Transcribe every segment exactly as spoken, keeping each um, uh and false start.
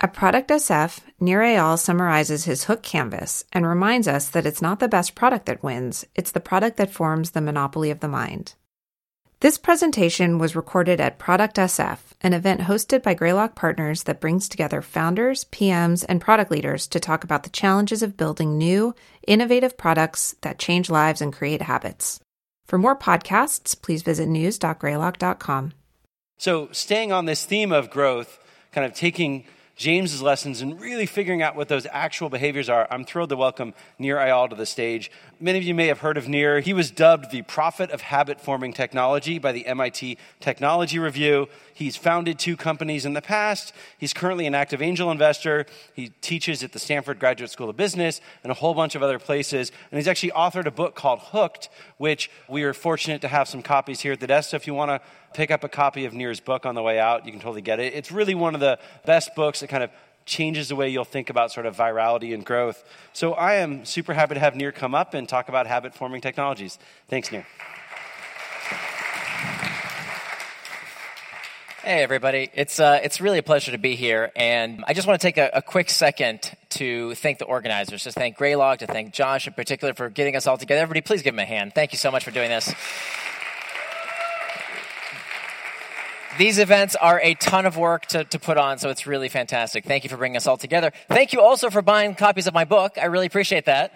At Product S F, Nir Eyal summarizes his hook canvas and reminds us that it's not the best product that wins, it's the product that forms the monopoly of the mind. This presentation was recorded at Product S F, an event hosted by Greylock Partners that brings together founders, P Ms, and product leaders to talk about the challenges of building new, innovative products that change lives and create habits. For more podcasts, please visit news dot greylock dot com. So staying on this theme of growth, kind of taking James's lessons and really figuring out what those actual behaviors are, I'm thrilled to welcome Nir Eyal to the stage. Many of you may have heard of Nir. He was dubbed the prophet of habit-forming technology by the M I T Technology Review. He's founded two companies in the past. He's currently an active angel investor. He teaches at the Stanford Graduate School of Business and a whole bunch of other places. And he's actually authored a book called Hooked, which we are fortunate to have some copies here at the desk. So if you want to pick up a copy of Nir's book on the way out, you can totally get it. It's really one of the best books that kind of changes the way you'll think about sort of virality and growth. So I am super happy to have Nir come up and talk about habit-forming technologies. Thanks, Nir. Hey, everybody. It's uh, it's really a pleasure to be here. And I just want to take a, a quick second to thank the organizers, to thank Greylock, to thank Josh in particular for getting us all together. Everybody, please give him a hand. Thank you so much for doing this. These events are a ton of work to, to put on, so it's really fantastic. Thank you for bringing us all together. Thank you also for buying copies of my book. I really appreciate that.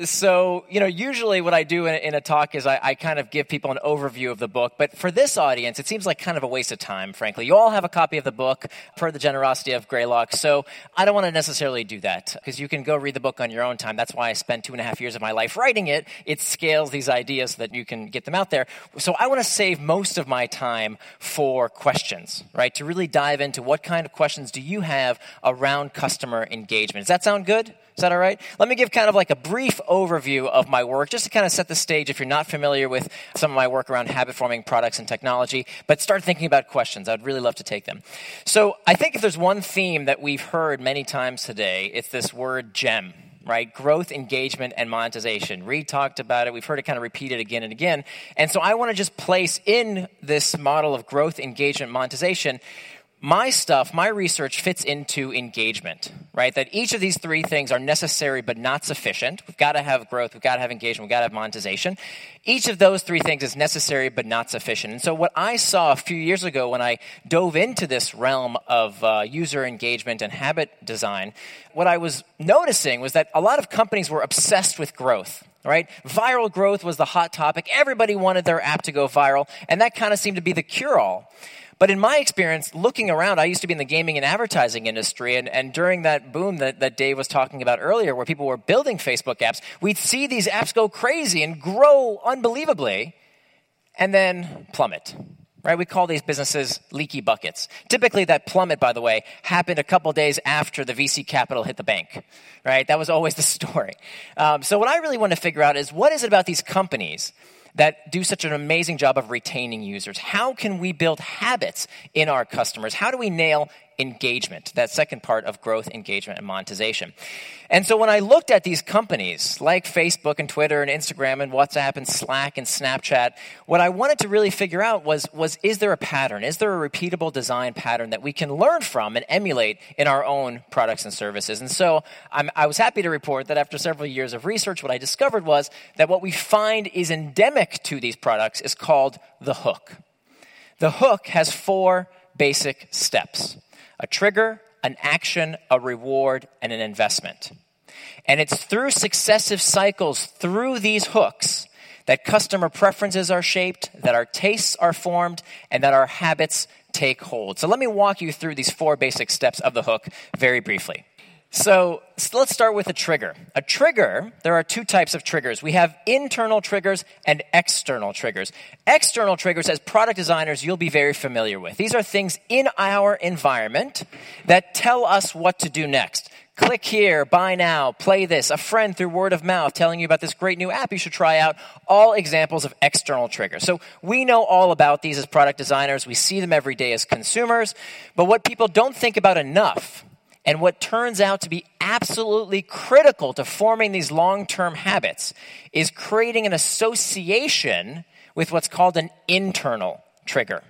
So, you know, usually what I do in, in a talk is I, I kind of give people an overview of the book. But for this audience, it seems like kind of a waste of time, frankly. You all have a copy of the book per the generosity of Greylock. So I don't want to necessarily do that because you can go read the book on your own time. That's why I spent two and a half years of my life writing it. It scales these ideas so that you can get them out there. So I want to save most of my time for questions, right? To really dive into what kind of questions do you have around customer engagement. Does that sound good? Is that all right? Let me give kind of like a brief overview of my work, just to kind of set the stage if you're not familiar with some of my work around habit-forming products and technology, but start thinking about questions. I'd really love to take them. So I think if there's one theme that we've heard many times today, it's this word GEM. Right? Growth, engagement, and monetization. Reed talked about it. We've heard it kind of repeated again and again. And so I want to just place in this model of growth, engagement, monetization, my stuff, my research fits into engagement, right? That each of these three things are necessary but not sufficient. We've got to have growth, we've got to have engagement, we've got to have monetization. Each of those three things is necessary but not sufficient. And so what I saw a few years ago when I dove into this realm of uh, user engagement and habit design, what I was noticing was that a lot of companies were obsessed with growth. Right? Viral growth was the hot topic. Everybody wanted their app to go viral, and that kind of seemed to be the cure-all. But in my experience, looking around, I used to be in the gaming and advertising industry, and, and during that boom that, that Dave was talking about earlier, where people were building Facebook apps, we'd see these apps go crazy and grow unbelievably, and then plummet. Right? We call these businesses leaky buckets. Typically, that plummet, by the way, happened a couple days after the V C capital hit the bank. Right? That was always the story. Um, so what I really want to figure out is what is it about these companies that do such an amazing job of retaining users? How can we build habits in our customers? How do we nail engagement, that second part of growth, engagement, and monetization? And so when I looked at these companies like Facebook and Twitter and Instagram and WhatsApp and Slack and Snapchat, what I wanted to really figure out was, was is there a pattern? Is there a repeatable design pattern that we can learn from and emulate in our own products and services? And so I'm, I was happy to report that after several years of research, what I discovered was that what we find is endemic to these products is called the hook. The hook has four basic steps: a trigger, an action, a reward, and an investment. And it's through successive cycles, through these hooks, that customer preferences are shaped, that our tastes are formed, and that our habits take hold. So let me walk you through these four basic steps of the hook very briefly. So, so let's start with a trigger. A trigger, there are two types of triggers. We have internal triggers and external triggers. External triggers, as product designers, you'll be very familiar with. These are things in our environment that tell us what to do next. Click here, buy now, play this, a friend through word of mouth telling you about this great new app you should try out, all examples of external triggers. So we know all about these as product designers. We see them every day as consumers. But what people don't think about enough, and what turns out to be absolutely critical to forming these long-term habits, is creating an association with what's called an internal trigger.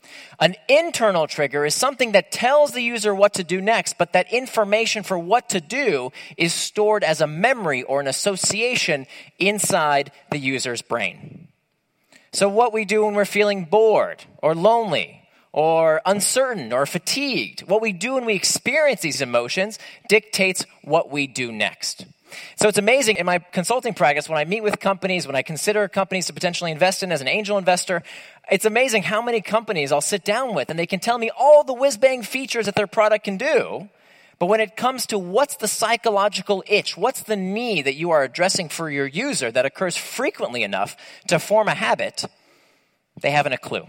An internal trigger is something that tells the user what to do next, but that information for what to do is stored as a memory or an association inside the user's brain. So what we do when we're feeling bored or lonely or uncertain or fatigued, what we do when we experience these emotions dictates what we do next. So it's amazing in my consulting practice, when I meet with companies, when I consider companies to potentially invest in as an angel investor, it's amazing how many companies I'll sit down with and they can tell me all the whiz-bang features that their product can do. But when it comes to what's the psychological itch, what's the need that you are addressing for your user that occurs frequently enough to form a habit, they haven't a clue.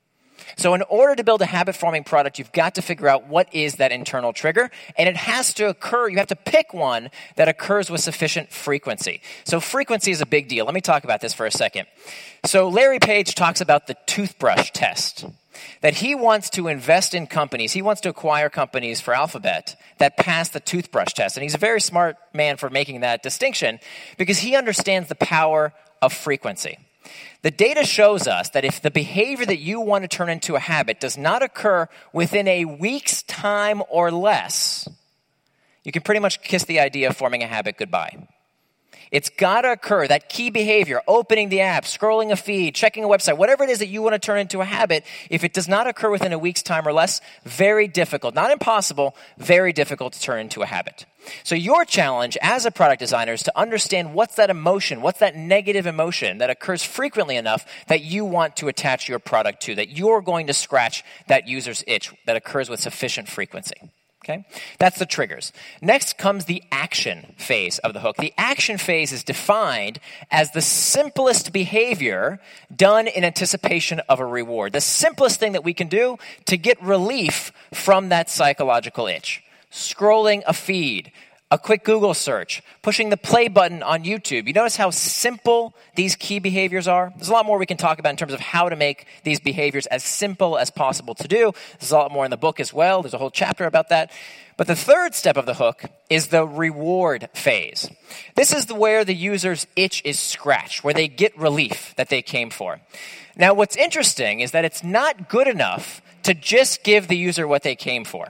So in order to build a habit-forming product, you've got to figure out what is that internal trigger, and it has to occur, you have to pick one that occurs with sufficient frequency. So frequency is a big deal. Let me talk about this for a second. So Larry Page talks about the toothbrush test, that he wants to invest in companies, he wants to acquire companies for Alphabet that pass the toothbrush test. And he's a very smart man for making that distinction because he understands the power of frequency. The data shows us that if the behavior that you want to turn into a habit does not occur within a week's time or less, you can pretty much kiss the idea of forming a habit goodbye. It's got to occur, that key behavior, opening the app, scrolling a feed, checking a website, whatever it is that you want to turn into a habit, if it does not occur within a week's time or less, very difficult, not impossible, very difficult to turn into a habit. So your challenge as a product designer is to understand what's that emotion, what's that negative emotion that occurs frequently enough that you want to attach your product to, that you're going to scratch that user's itch that occurs with sufficient frequency. Okay? That's the triggers. Next comes the action phase of the hook. The action phase is defined as the simplest behavior done in anticipation of a reward. The simplest thing that we can do to get relief from that psychological itch. Scrolling a feed, a quick Google search, pushing the play button on YouTube. You notice how simple these key behaviors are? There's a lot more we can talk about in terms of how to make these behaviors as simple as possible to do. There's a lot more in the book as well. There's a whole chapter about that. But the third step of the hook is the reward phase. This is the where the user's itch is scratched, where they get relief that they came for. Now, what's interesting is that it's not good enough to just give the user what they came for.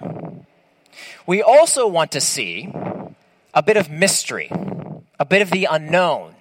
We also want to see a bit of mystery, a bit of the unknown.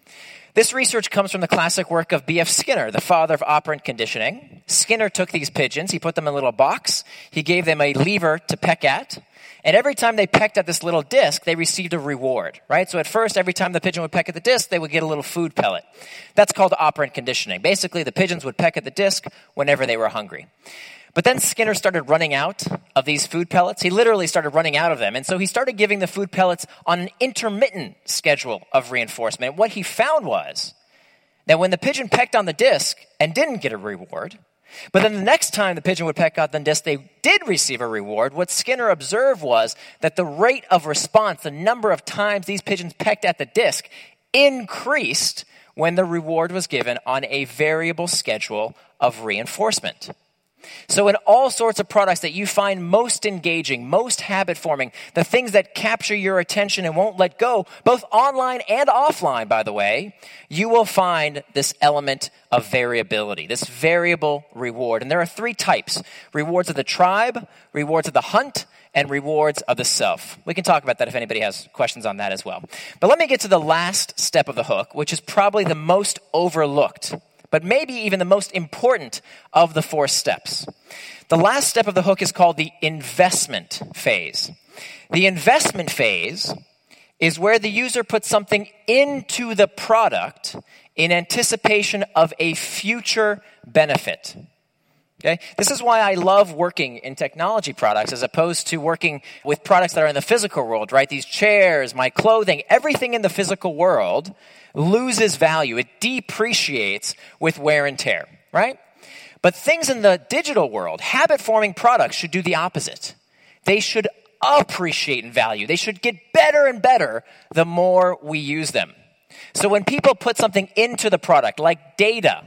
This research comes from the classic work of B F Skinner, the father of operant conditioning. Skinner took these pigeons, he put them in a little box, he gave them a lever to peck at, and every time they pecked at this little disc, they received a reward, right? So at first, every time the pigeon would peck at the disc, they would get a little food pellet. That's called operant conditioning. Basically, the pigeons would peck at the disc whenever they were hungry. But then Skinner started running out of these food pellets. He literally started running out of them. And so he started giving the food pellets on an intermittent schedule of reinforcement. What he found was that when the pigeon pecked on the disc and didn't get a reward, but then the next time the pigeon would peck on the disc, they did receive a reward, what Skinner observed was that the rate of response, the number of times these pigeons pecked at the disc, increased when the reward was given on a variable schedule of reinforcement. So in all sorts of products that you find most engaging, most habit-forming, the things that capture your attention and won't let go, both online and offline, by the way, you will find this element of variability, this variable reward. And there are three types: rewards of the tribe, rewards of the hunt, and rewards of the self. We can talk about that if anybody has questions on that as well. But let me get to the last step of the hook, which is probably the most overlooked, but maybe even the most important of the four steps. The last step of the hook is called the investment phase. The investment phase is where the user puts something into the product in anticipation of a future benefit. Okay? This is why I love working in technology products as opposed to working with products that are in the physical world, right? These chairs, my clothing, everything in the physical world loses value. It depreciates with wear and tear, right? But things in the digital world, habit-forming products should do the opposite. They should appreciate in value. They should get better and better the more we use them. So when people put something into the product, like data,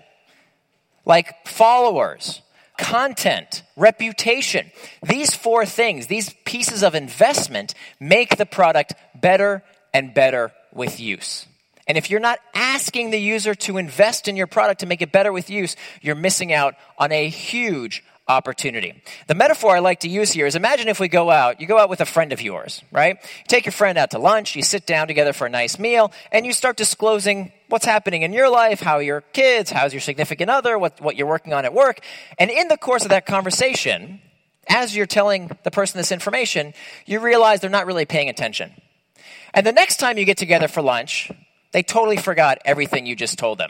like followers, content, reputation, these four things, these pieces of investment make the product better and better with use. And if you're not asking the user to invest in your product to make it better with use, you're missing out on a huge opportunity. The metaphor I like to use here is, imagine if we go out, you go out with a friend of yours, right? You take your friend out to lunch, you sit down together for a nice meal, and you start disclosing what's happening in your life, how your kids, how's your significant other, what, what you're working on at work. And in the course of that conversation, as you're telling the person this information, you realize they're not really paying attention. And the next time you get together for lunch, they totally forgot everything you just told them.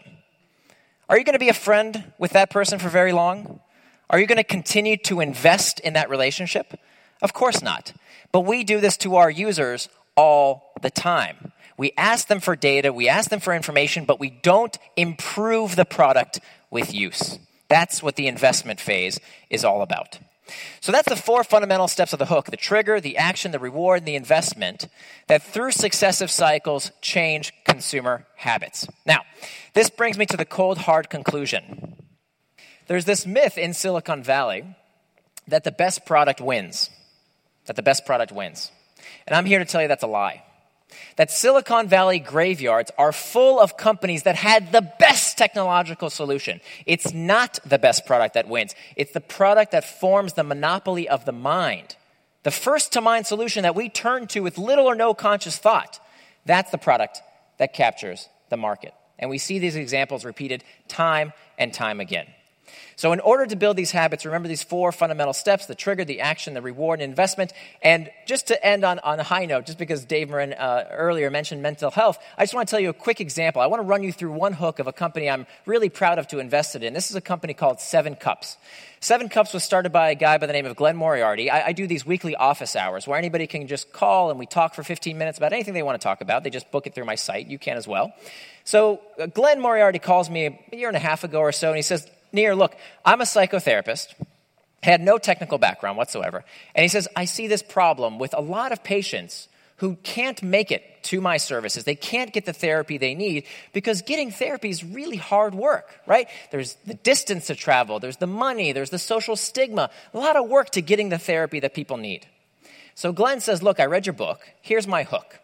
Are you going to be a friend with that person for very long? Are you going to continue to invest in that relationship? Of course not. But we do this to our users all the time. We ask them for data, we ask them for information, but we don't improve the product with use. That's what the investment phase is all about. So that's the four fundamental steps of the hook: the trigger, the action, the reward, and the investment that through successive cycles change consumer habits. Now, this brings me to the cold, hard conclusion. There's this myth in Silicon Valley that the best product wins, that the best product wins. And I'm here to tell you that's a lie. That Silicon Valley graveyards are full of companies that had the best technological solution. It's not the best product that wins. It's the product that forms the monopoly of the mind. The first-to-mind solution that we turn to with little or no conscious thought, that's the product that captures the market. And we see these examples repeated time and time again. So in order to build these habits, remember these four fundamental steps: the trigger, the action, the reward, and investment. And just to end on, on a high note, just because Dave Marin uh, earlier mentioned mental health, I just want to tell you a quick example. I want to run you through one hook of a company I'm really proud of to invest in. This is a company called Seven Cups. Seven Cups was started by a guy by the name of Glenn Moriarty. I, I do these weekly office hours where anybody can just call and we talk for fifteen minutes about anything they want to talk about. They just book it through my site. You can as well. So uh, Glenn Moriarty calls me a year and a half ago or so, and he says, Nir, look, I'm a psychotherapist, had no technical background whatsoever, and he says, I see this problem with a lot of patients who can't make it to my services. They can't get the therapy they need because getting therapy is really hard work, right? There's the distance to travel, there's the money, there's the social stigma, a lot of work to getting the therapy that people need. So Glenn says, look, I read your book, here's my hook.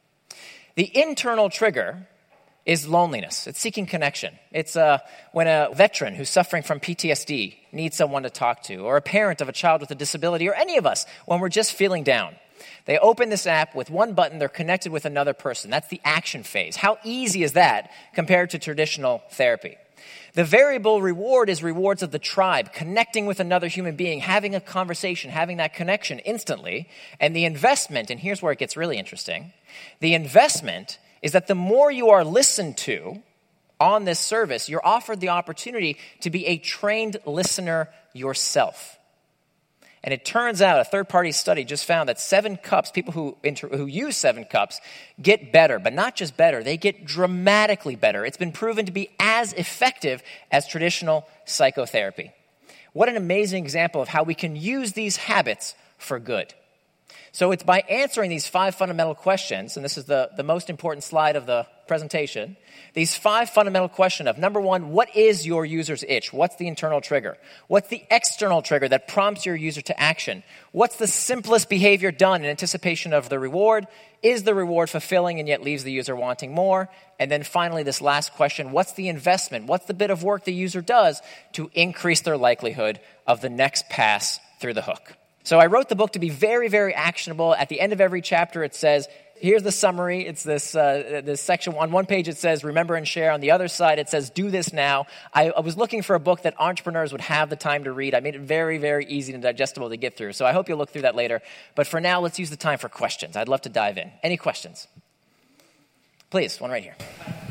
The internal trigger is loneliness. It's seeking connection. It's uh, when a veteran who's suffering from P T S D needs someone to talk to, or a parent of a child with a disability, or any of us when we're just feeling down. They open this app with one button, they're connected with another person. That's the action phase. How easy is that compared to traditional therapy? The variable reward is rewards of the tribe, connecting with another human being, having a conversation, having that connection instantly. And the investment, and here's where it gets really interesting, the investment is that the more you are listened to on this service, you're offered the opportunity to be a trained listener yourself. And it turns out a third-party study just found that Seven Cups, people who inter- who use Seven Cups, get better. But not just better, they get dramatically better. It's been proven to be as effective as traditional psychotherapy. What an amazing example of how we can use these habits for good. So it's by answering these five fundamental questions, and this is the, the most important slide of the presentation, these five fundamental questions of, number one, what is your user's itch? What's the internal trigger? What's the external trigger that prompts your user to action? What's the simplest behavior done in anticipation of the reward? Is the reward fulfilling and yet leaves the user wanting more? And then finally, this last question, what's the investment? What's the bit of work the user does to increase their likelihood of the next pass through the hook? So I wrote the book to be very, very actionable. At the end of every chapter, it says, here's the summary. It's this uh, this section. On one page, it says, remember and share. On the other side, it says, do this now. I, I was looking for a book that entrepreneurs would have the time to read. I made it very, very easy and digestible to get through. So I hope you'll look through that later. But for now, let's use the time for questions. I'd love to dive in. Any questions? Please, one right here.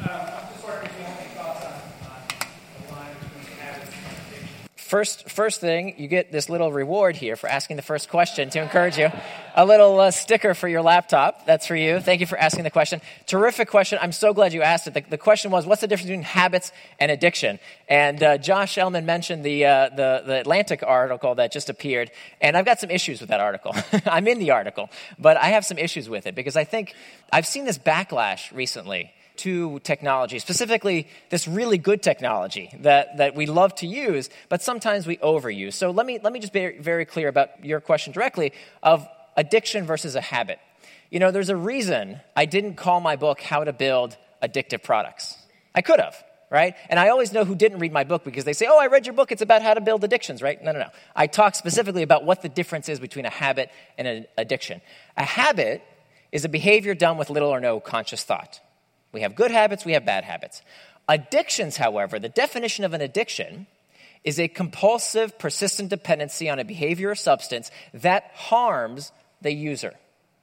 First, first thing, you get this little reward here for asking the first question to encourage you. A little uh, sticker for your laptop. That's for you. Thank you for asking the question. Terrific question. I'm so glad you asked it. The, the question was, what's the difference between habits and addiction? And uh, Josh Ellman mentioned the, uh, the the Atlantic article that just appeared. And I've got some issues with that article. I'm in the article, but I have some issues with it because I think I've seen this backlash recently to technology, specifically this really good technology that, that we love to use, but sometimes we overuse. So let me let me just be very clear about your question directly of addiction versus a habit. You know, there's a reason I didn't call my book How to Build addictive products. I could have, right? And I always know who didn't read my book because they say, oh, I read your book. It's about how to build addictions, right? No, no, no. I talk specifically about what the difference is between a habit and an addiction. A habit is a behavior done with little or no conscious thought. We have good habits, we have bad habits. Addictions, however, the definition of an addiction is a compulsive, persistent dependency on a behavior or substance that harms the user.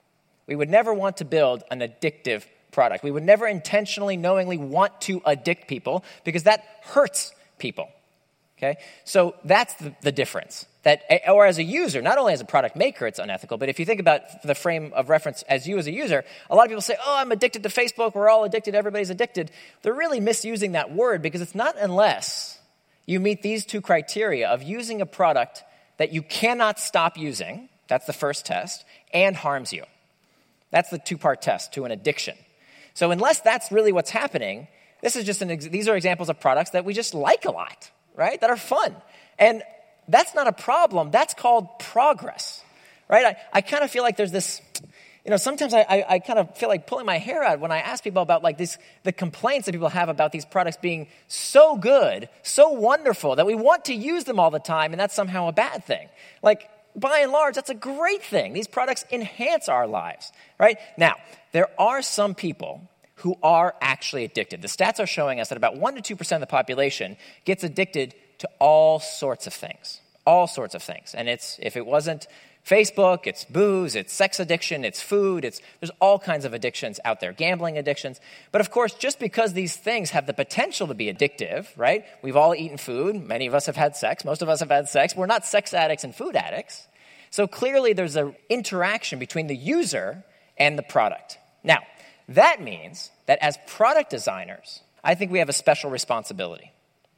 We would never want to build an addictive product. We would never intentionally, knowingly want to addict people because that hurts people. Okay? So that's the, the difference. That, or as a user, not only as a product maker, it's unethical, but if you think about the frame of reference as you as a user, a lot of people say, oh, I'm addicted to Facebook, we're all addicted, everybody's addicted. They're really misusing that word because it's not unless you meet these two criteria of using a product that you cannot stop using, that's the first test, and harms you. That's the two-part test to an addiction. So unless that's really what's happening, this is just an ex- these are examples of products that we just like a lot, right? That are fun. And that's not a problem. That's called progress, right? I, I kind of feel like there's this, you know, sometimes I, I, I kind of feel like pulling my hair out when I ask people about like this, the complaints that people have about these products being so good, so wonderful that we want to use them all the time, and that's somehow a bad thing. Like, by and large, that's a great thing. These products enhance our lives, right? Now, there are some people who are actually addicted. The stats are showing us that about one to two percent of the population gets addicted to all sorts of things, all sorts of things. And it's if it wasn't Facebook, it's booze, it's sex addiction, it's food, it's there's all kinds of addictions out there, gambling addictions. But of course, just because these things have the potential to be addictive, right? We've all eaten food. Many of us have had sex. Most of us have had sex. We're not sex addicts and food addicts. So clearly there's an interaction between the user and the product. Now, that means that as product designers, I think we have a special responsibility.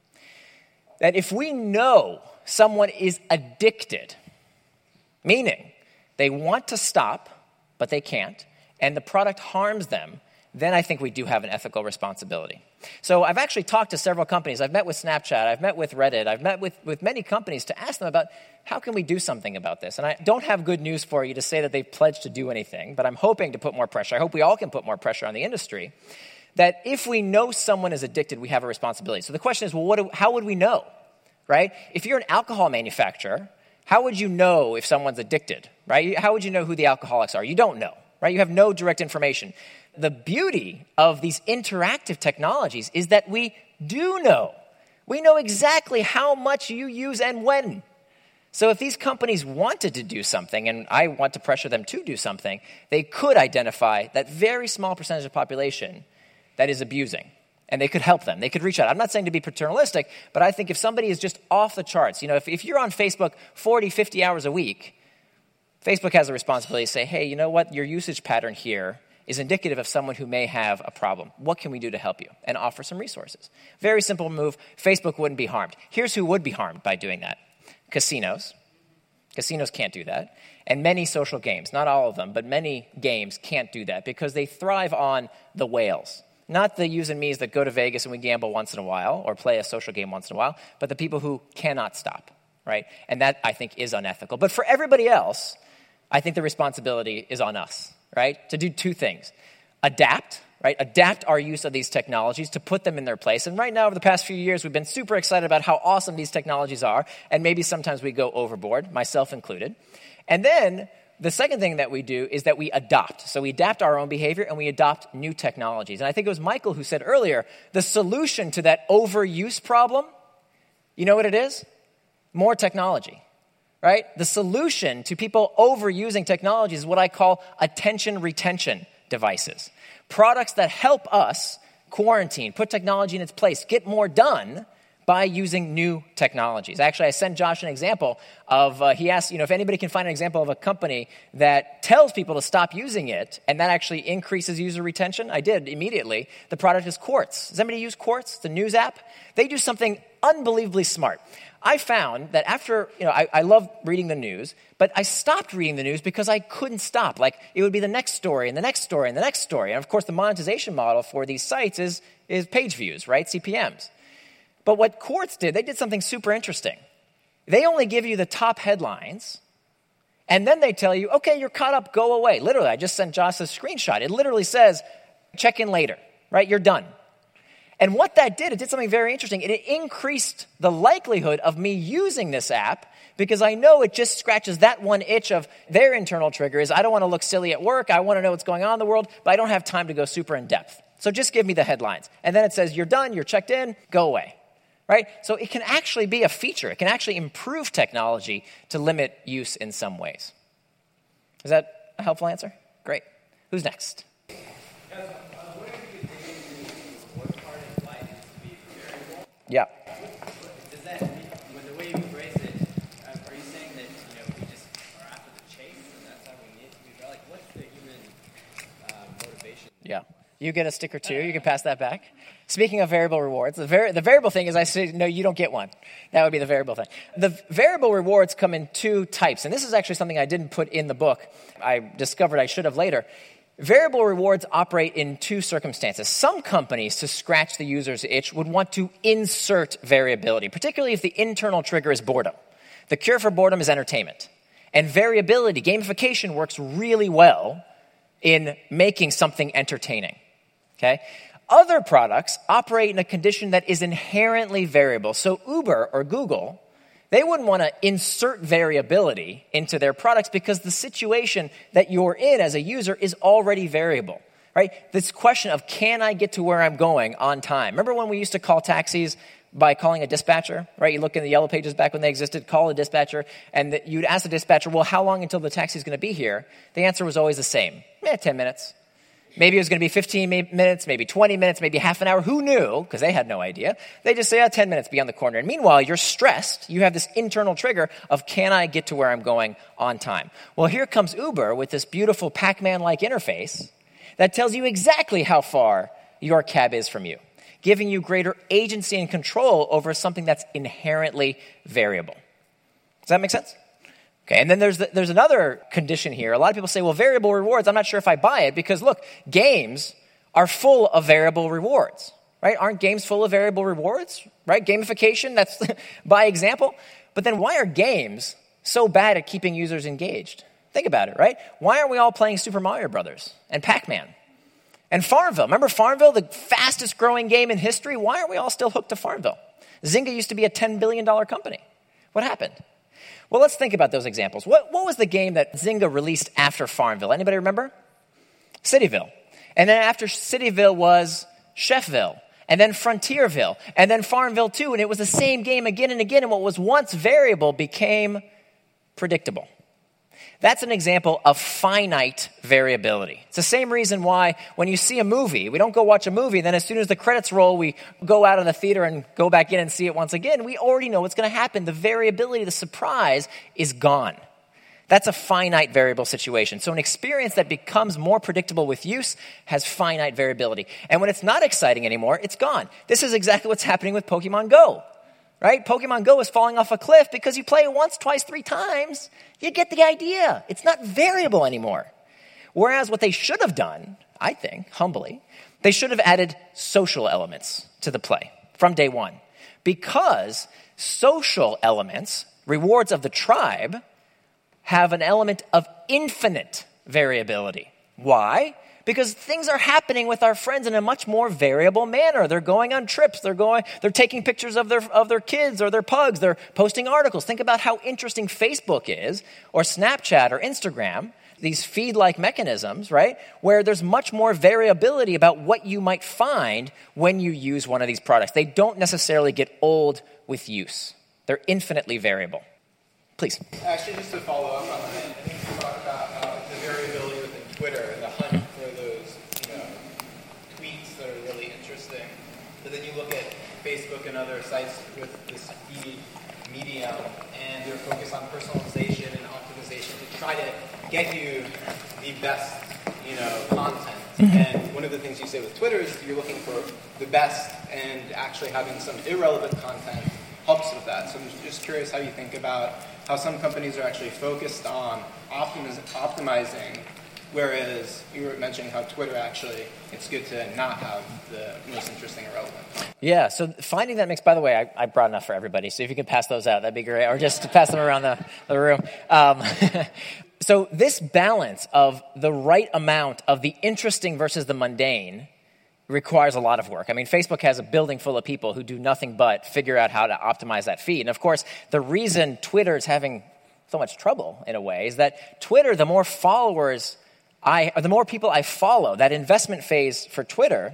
That if we know someone is addicted, meaning they want to stop, but they can't, and the product harms them, then I think we do have an ethical responsibility. So I've actually talked to several companies. I've met with Snapchat. I've met with Reddit. I've met with, with many companies to ask them about how can we do something about this. And I don't have good news for you to say that they've pledged to do anything, but I'm hoping to put more pressure. I hope we all can put more pressure on the industry. That if we know someone is addicted, we have a responsibility. So the question is, well, what do, how would we know, right? If you're an alcohol manufacturer, how would you know if someone's addicted, right? How would you know who the alcoholics are? You don't know, right? You have no direct information. The beauty of these interactive technologies is that we do know. We know exactly how much you use and when. So if these companies wanted to do something, and I want to pressure them to do something, they could identify that very small percentage of the population that is abusing. And they could help them. They could reach out. I'm not saying to be paternalistic, but I think if somebody is just off the charts, you know, if, if you're on Facebook forty, fifty hours a week, Facebook has a responsibility to say, hey, you know what, your usage pattern here is indicative of someone who may have a problem. What can we do to help you? And offer some resources. Very simple move. Facebook wouldn't be harmed. Here's who would be harmed by doing that. Casinos. Casinos can't do that. And many social games. Not all of them, but many games can't do that because they thrive on the whales. Not the yous and me's that go to Vegas and we gamble once in a while or play a social game once in a while, but the people who cannot stop, right? And that, I think, is unethical. But for everybody else, I think the responsibility is on us, right? To do two things. Adapt, right? Adapt our use of these technologies to put them in their place. And right now, over the past few years, we've been super excited about how awesome these technologies are. And maybe sometimes we go overboard, myself included. And then the second thing that we do is that we adopt. So we adapt our own behavior and we adopt new technologies. And I think it was Michael who said earlier, the solution to that overuse problem, you know what it is? More technology. Right? The solution to people overusing technology is what I call attention retention devices. Products that help us quarantine, put technology in its place, get more done by using new technologies. Actually, I sent Josh an example of, uh, he asked, you know, if anybody can find an example of a company that tells people to stop using it, and that actually increases user retention. I did immediately. The product is Quartz. Does anybody use Quartz? It's a news app. They do something unbelievably smart. I found that after, you know, I, I love reading the news, but I stopped reading the news because I couldn't stop. Like, it would be the next story and the next story and the next story. And of course, the monetization model for these sites is, is page views, right? C P Ms. But what Quartz did, they did something super interesting. They only give you the top headlines, and then they tell you, okay, you're caught up, go away. Literally, I just sent Josh a screenshot. It literally says, check in later. right? You're done. And what that did, it did something very interesting. It increased the likelihood of me using this app because I know it just scratches that one itch of their internal trigger is I don't want to look silly at work. I want to know what's going on in the world, but I don't have time to go super in depth. So just give me the headlines. And then it says, you're done, you're checked in, go away, right? So it can actually be a feature. It can actually improve technology to limit use in some ways. Is that a helpful answer? Great. Who's next? Yeah. Does that, with the way you phrase it, uh, are you saying that, you know, we just are after the chase and that's how we need to be? Like, what's the human uh, motivation? Yeah. You get a sticker too. You can pass that back. Speaking of variable rewards, the, var- the variable thing is I say, no, you don't get one. That would be the variable thing. The variable rewards come in two types, and this is actually something I didn't put in the book. I discovered I should have later. Variable rewards operate in two circumstances. Some companies, to scratch the user's itch, would want to insert variability, particularly if the internal trigger is boredom. The cure for boredom is entertainment. And variability, gamification, works really well in making something entertaining. Okay? Other products operate in a condition that is inherently variable. So Uber or Google, they wouldn't want to insert variability into their products because the situation that you're in as a user is already variable, right? This question of can I get to where I'm going on time? Remember when we used to call taxis by calling a dispatcher, right? You look in the yellow pages back when they existed, call a dispatcher, and the, you'd ask the dispatcher, well, how long until the taxi's going to be here? The answer was always the same. Eh, ten minutes. Maybe it was going to be fifteen minutes, maybe twenty minutes, maybe half an hour. Who knew? Because they had no idea. They just say, oh, ten minutes, be on the corner. And meanwhile, you're stressed. You have this internal trigger of, can I get to where I'm going on time? Well, here comes Uber with this beautiful Pac-Man-like interface that tells you exactly how far your cab is from you, giving you greater agency and control over something that's inherently variable. Does that make sense? Okay, and then there's the, there's another condition here. A lot of people say, well, variable rewards, I'm not sure if I buy it because, look, games are full of variable rewards, right? Aren't games full of variable rewards, right? Gamification, that's by example. But then why are games so bad at keeping users engaged? Think about it, right? Why aren't we all playing Super Mario Brothers and Pac-Man and Farmville? Remember Farmville, the fastest growing game in history? Why aren't we all still hooked to Farmville? Zynga used to be a ten billion dollars company. What happened? Well, let's think about those examples. What, what was the game that Zynga released after Farmville? Anybody remember? Cityville. And then after Cityville was Chefville. And then Frontierville. And then Farmville two. And it was the same game again and again. And what was once variable became predictable. That's an example of finite variability. It's the same reason why when you see a movie, we don't go watch a movie, then as soon as the credits roll, we go out of the theater and go back in and see it once again. We already know what's going to happen. The variability, the surprise is gone. That's a finite variable situation. So an experience that becomes more predictable with use has finite variability. And when it's not exciting anymore, it's gone. This is exactly what's happening with Pokemon Go. Right? Pokemon Go is falling off a cliff because you play it once, twice, three times. You get the idea. It's not variable anymore. Whereas what they should have done, I think, humbly, they should have added social elements to the play from day one. Because social elements, rewards of the tribe, have an element of infinite variability. Why? Because things are happening with our friends in a much more variable manner. They're going on trips. They're going. They're taking pictures of their of their kids or their pugs. They're posting articles. Think about how interesting Facebook is, or Snapchat, or Instagram. These feed-like mechanisms, right? Where there's much more variability about what you might find when you use one of these products. They don't necessarily get old with use. They're infinitely variable. Please. Actually, just to follow up on that, I think you talk about uh, the variability within Twitter and the hunt for those, you know, tweets that are really interesting. But then you look at Facebook and other sites with this feed medium, and they're focused on personalization and optimization to try to get you the best, you know, content. Mm-hmm. And one of the things you say with Twitter is you're looking for the best, and actually having some irrelevant content helps with that. So I'm just curious how you think about how some companies are actually focused on optimiz- optimizing, whereas you were mentioning how Twitter actually, it's good to not have the most interesting or relevant. Yeah, so finding that mix, by the way, I, I brought enough for everybody, so if you could pass those out, that'd be great, or just pass them around the, the room. Um, so this balance of the right amount of the interesting versus the mundane requires a lot of work. I mean, Facebook has a building full of people who do nothing but figure out how to optimize that feed. And of course, the reason Twitter is having so much trouble in a way is that Twitter, the more followers I, or the more people I follow, that investment phase for Twitter,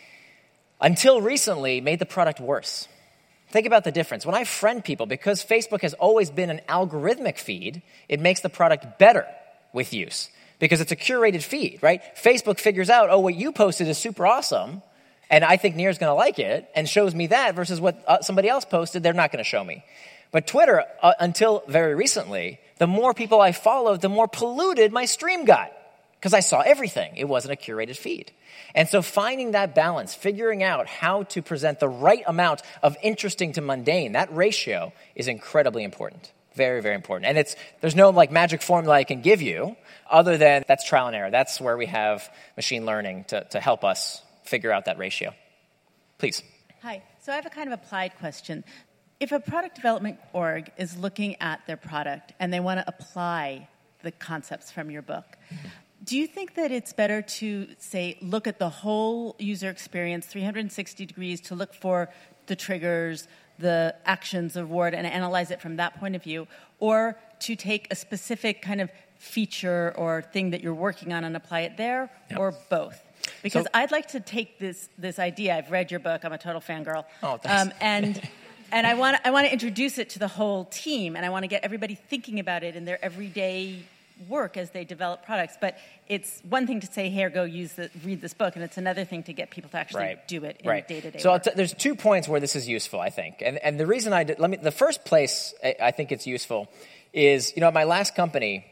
until recently, made the product worse. Think about the difference. When I friend people, because Facebook has always been an algorithmic feed, it makes the product better with use because it's a curated feed, right? Facebook figures out, oh, what you posted is super awesome, and I think Nir's going to like it, and shows me that versus what uh, somebody else posted, they're not going to show me. But Twitter, uh, until very recently, the more people I followed, the more polluted my stream got because I saw everything. It wasn't a curated feed. And so finding that balance, figuring out how to present the right amount of interesting to mundane, that ratio is incredibly important. Very, very important. And it's there's no like magic formula I can give you other than that's trial and error. That's where we have machine learning to, to help us figure out that ratio. Please. Hi. So I have a kind of applied question. If a product development org is looking at their product and they want to apply the concepts from your book, do you think that it's better to, say, look at the whole user experience, three hundred sixty degrees, to look for the triggers, the actions of Word, and analyze it from that point of view, or to take a specific kind of feature or thing that you're working on and apply it there, yep. or both? Because so, I'd like to take this this idea. I've read your book. I'm a total fangirl. Oh, thanks. Um, and and I want I want to introduce it to the whole team, and I want to get everybody thinking about it in their everyday work as they develop products. But it's one thing to say, here, go use the, read this book, and it's another thing to get people to actually right. do it in right. day-to-day so work. T- there's two points where this is useful, I think. And and the reason I did, let me, the first place I, I think it's useful is, you know, at my last company,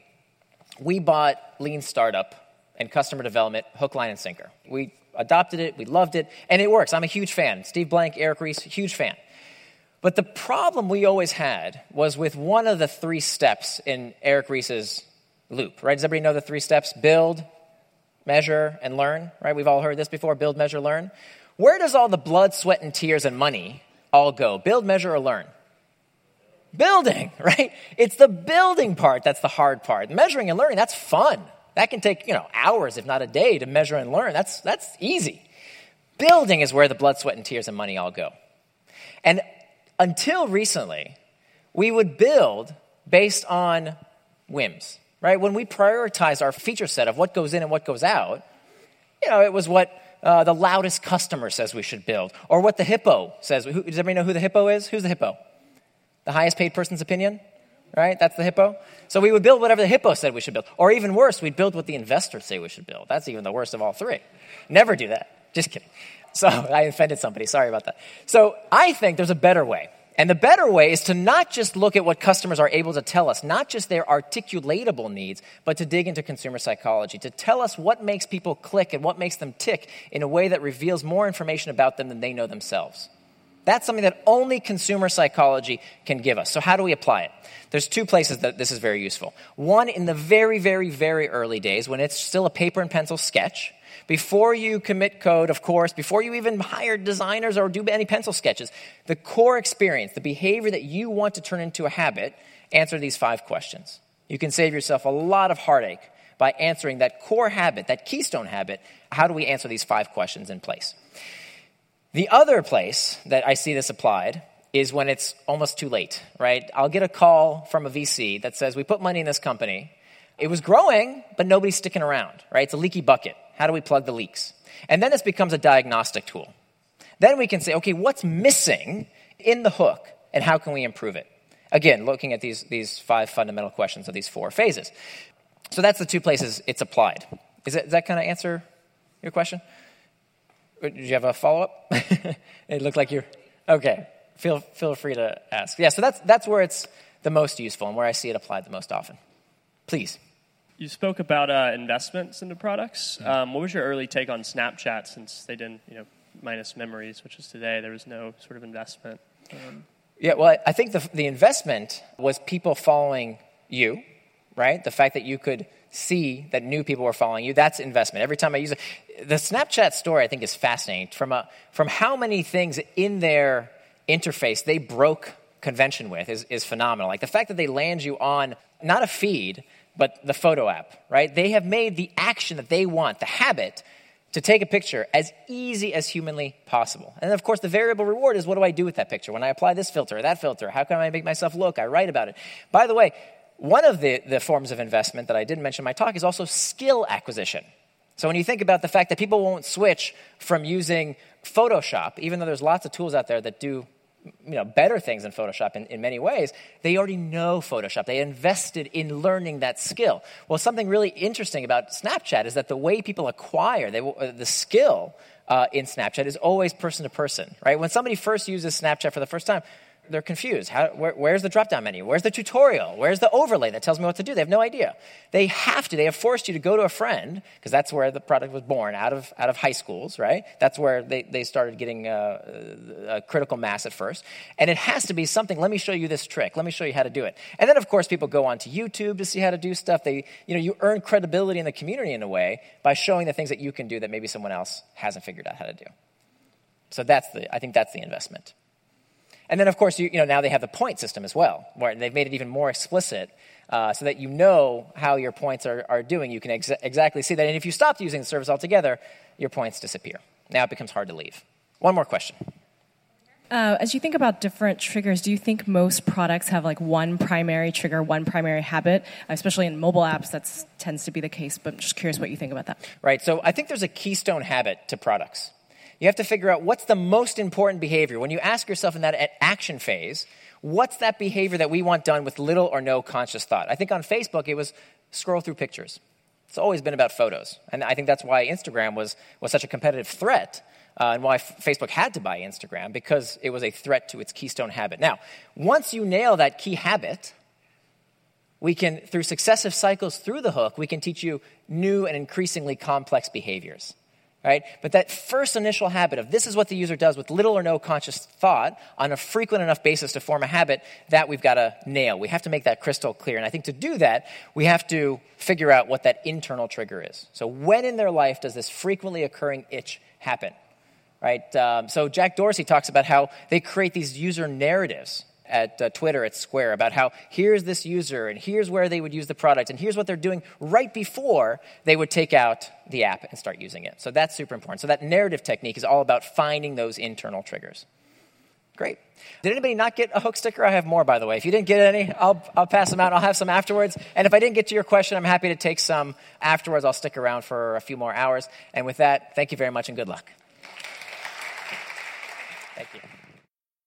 we bought Lean Startup and customer development, hook, line, and sinker. We adopted it, we loved it, and it works. I'm a huge fan. Steve Blank, Eric Ries, huge fan. But the problem we always had was with one of the three steps in Eric Ries's loop, right? Does everybody know the three steps? Build, measure, and learn, right? We've all heard this before, build, measure, learn. Where does all the blood, sweat, and tears and money all go? Build, measure, or learn? Building, right? It's the building part that's the hard part. Measuring and learning, that's fun. That can take, you know, hours, if not a day, to measure and learn. That's that's easy. Building is where the blood, sweat, and tears and money all go. And until recently, we would build based on whims. Right? When we prioritized our feature set of what goes in and what goes out, you know, it was what uh, the loudest customer says we should build, or what the hippo says. Who, does everybody know who the hippo is? Who's the hippo? The highest paid person's opinion, right? That's the hippo. So we would build whatever the hippo said we should build. Or even worse, we'd build what the investors say we should build. That's even the worst of all three. Never do that. Just kidding. So I offended somebody. Sorry about that. So I think there's a better way. And the better way is to not just look at what customers are able to tell us, not just their articulatable needs, but to dig into consumer psychology, to tell us what makes people click and what makes them tick in a way that reveals more information about them than they know themselves. That's something that only consumer psychology can give us. So how do we apply it? There's two places that this is very useful. One, in the very, very, very early days, when it's still a paper and pencil sketch, before you commit code, of course, before you even hire designers or do any pencil sketches, the core experience, the behavior that you want to turn into a habit, answer these five questions. You can save yourself a lot of heartache by answering that core habit, that keystone habit. How do we answer these five questions in place? The other place that I see this applied is when it's almost too late, right? I'll get a call from a V C that says, we put money in this company. It was growing, but nobody's sticking around, right? It's a leaky bucket. How do we plug the leaks? And then this becomes a diagnostic tool. Then we can say, okay, what's missing in the hook, and how can we improve it? Again, looking at these, these five fundamental questions of these four phases. So that's the two places it's applied. Is that, does that kind of answer your question? Did you have a follow-up? It looked like you're... Okay, feel feel free to ask. Yeah, so that's that's where it's the most useful and where I see it applied the most often. Please. You spoke about uh, investments into products. Um, what was your early take on Snapchat, since they didn't, you know, minus memories, which is today, there was no sort of investment? Um, yeah, well, I think the the investment was people following you, right? The fact that you could see that new people were following you, that's investment. Every time I use it, the Snapchat story I think is fascinating. From a from how many things in their interface they broke convention with is, is phenomenal. Like the fact that they land you on not a feed, but the photo app, right? They have made the action that they want, the habit, to take a picture as easy as humanly possible. And of course, the variable reward is, what do I do with that picture? When I apply this filter or that filter, how can I make myself look? I write about it. By the way, one of the, the forms of investment that I didn't mention in my talk is also skill acquisition. So when you think about the fact that people won't switch from using Photoshop, even though there's lots of tools out there that do you know, better things than Photoshop in, in many ways, they already know Photoshop. They invested in learning that skill. Well, something really interesting about Snapchat is that the way people acquire they, uh, the skill uh, in Snapchat is always person to person, right? When somebody first uses Snapchat for the first time, they're confused. How, where, where's the drop-down menu? Where's the tutorial? Where's the overlay that tells me what to do? They have no idea. They have to. They have forced you to go to a friend, because that's where the product was born, out of out of high schools, right? That's where they, they started getting a, a critical mass at first. And it has to be something, let me show you this trick. Let me show you how to do it. And then, of course, people go onto YouTube to see how to do stuff. They, you know, you earn credibility in the community in a way by showing the things that you can do that maybe someone else hasn't figured out how to do. So that's the, I think that's the investment. And then, of course, you, you know, now they have the point system as well, where they've made it even more explicit uh, so that you know how your points are, are doing. You can ex- exactly see that. And if you stopped using the service altogether, your points disappear. Now it becomes hard to leave. One more question. Uh, as you think about different triggers, do you think most products have like one primary trigger, one primary habit? Especially in mobile apps, that tends to be the case, but I'm just curious what you think about that. Right. So I think there's a keystone habit to products. You have to figure out what's the most important behavior. When you ask yourself in that action phase, what's that behavior that we want done with little or no conscious thought? I think on Facebook, it was scroll through pictures. It's always been about photos. And I think that's why Instagram was, was such a competitive threat uh, and why F- Facebook had to buy Instagram, because it was a threat to its keystone habit. Now, once you nail that key habit, we can, through successive cycles through the hook, we can teach you new and increasingly complex behaviors. Right? But that first initial habit of this is what the user does with little or no conscious thought on a frequent enough basis to form a habit, that we've got to nail. We have to make that crystal clear. And I think to do that, we have to figure out what that internal trigger is. So when in their life does this frequently occurring itch happen? Right? Um, so Jack Dorsey talks about how they create these user narratives at uh, Twitter, at Square, about how here's this user and here's where they would use the product and here's what they're doing right before they would take out the app and start using it. So that's super important. So that narrative technique is all about finding those internal triggers. Great. Did anybody not get a hook sticker? I have more, by the way. If you didn't get any, I'll, I'll pass them out. I'll have some afterwards. And if I didn't get to your question, I'm happy to take some afterwards. I'll stick around for a few more hours. And with that, thank you very much and good luck. Thank you.